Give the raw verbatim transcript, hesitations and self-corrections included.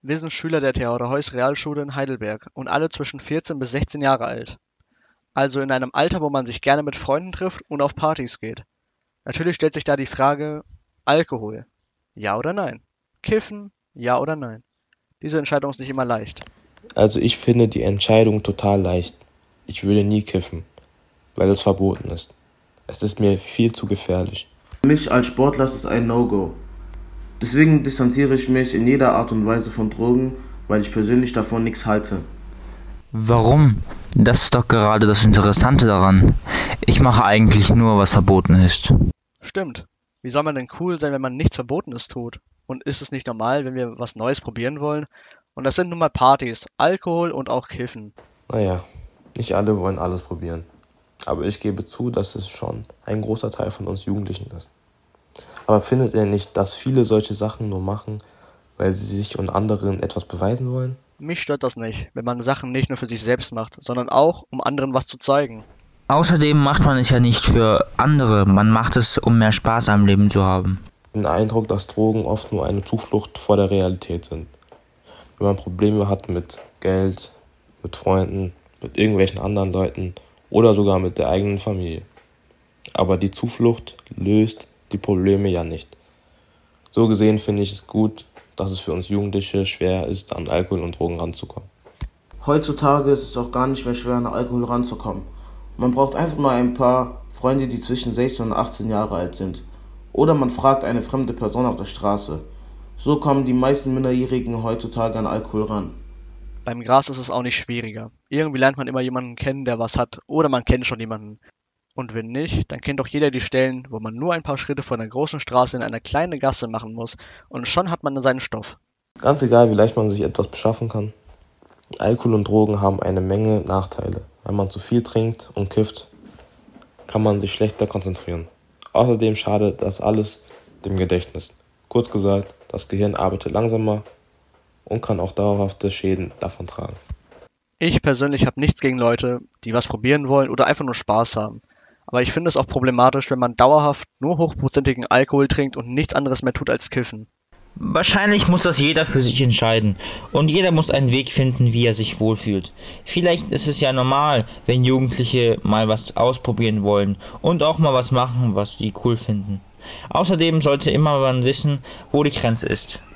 Wir sind Schüler der Theodor-Heuss Realschule in Heidelberg und alle zwischen vierzehn bis sechzehn Jahre alt. Also in einem Alter, wo man sich gerne mit Freunden trifft und auf Partys geht. Natürlich stellt sich da die Frage, Alkohol, ja oder nein? Kiffen, ja oder nein? Diese Entscheidung ist nicht immer leicht. Also ich finde die Entscheidung total leicht. Ich würde nie kiffen, weil es verboten ist. Es ist mir viel zu gefährlich. Für mich als Sportler ist es ein No-Go. Deswegen distanziere ich mich in jeder Art und Weise von Drogen, weil ich persönlich davon nichts halte. Warum? Das ist doch gerade das Interessante daran. Ich mache eigentlich nur, was verboten ist. Stimmt. Wie soll man denn cool sein, wenn man nichts Verbotenes tut? Und ist es nicht normal, wenn wir was Neues probieren wollen? Und das sind nun mal Partys, Alkohol und auch Kiffen. Naja, nicht alle wollen alles probieren. Aber ich gebe zu, dass es schon ein großer Teil von uns Jugendlichen ist. Aber findet ihr nicht, dass viele solche Sachen nur machen, weil sie sich und anderen etwas beweisen wollen? Mich stört das nicht, wenn man Sachen nicht nur für sich selbst macht, sondern auch, um anderen was zu zeigen. Außerdem macht man es ja nicht für andere, man macht es, um mehr Spaß am Leben zu haben. Den Eindruck, dass Drogen oft nur eine Zuflucht vor der Realität sind. Wenn man Probleme hat mit Geld, mit Freunden, mit irgendwelchen anderen Leuten oder sogar mit der eigenen Familie. Aber die Zuflucht löst die Probleme ja nicht. So gesehen finde ich es gut, dass es für uns Jugendliche schwer ist, an Alkohol und Drogen ranzukommen. Heutzutage ist es auch gar nicht mehr schwer, an Alkohol ranzukommen. Man braucht einfach mal ein paar Freunde, die zwischen sechzehn und achtzehn Jahre alt sind. Oder man fragt eine fremde Person auf der Straße. So kommen die meisten Minderjährigen heutzutage an Alkohol ran. Beim Gras ist es auch nicht schwieriger. Irgendwie lernt man immer jemanden kennen, der was hat, oder man kennt schon jemanden. Und wenn nicht, dann kennt doch jeder die Stellen, wo man nur ein paar Schritte von der großen Straße in eine kleine Gasse machen muss und schon hat man seinen Stoff. Ganz egal, wie leicht man sich etwas beschaffen kann. Alkohol und Drogen haben eine Menge Nachteile. Wenn man zu viel trinkt und kifft, kann man sich schlechter konzentrieren. Außerdem schadet das alles dem Gedächtnis. Kurz gesagt, das Gehirn arbeitet langsamer und kann auch dauerhafte Schäden davon tragen. Ich persönlich habe nichts gegen Leute, die was probieren wollen oder einfach nur Spaß haben. Aber ich finde es auch problematisch, wenn man dauerhaft nur hochprozentigen Alkohol trinkt und nichts anderes mehr tut als kiffen. Wahrscheinlich muss das jeder für sich entscheiden und jeder muss einen Weg finden, wie er sich wohlfühlt. Vielleicht ist es ja normal, wenn Jugendliche mal was ausprobieren wollen und auch mal was machen, was die cool finden. Außerdem sollte immer man wissen, wo die Grenze ist.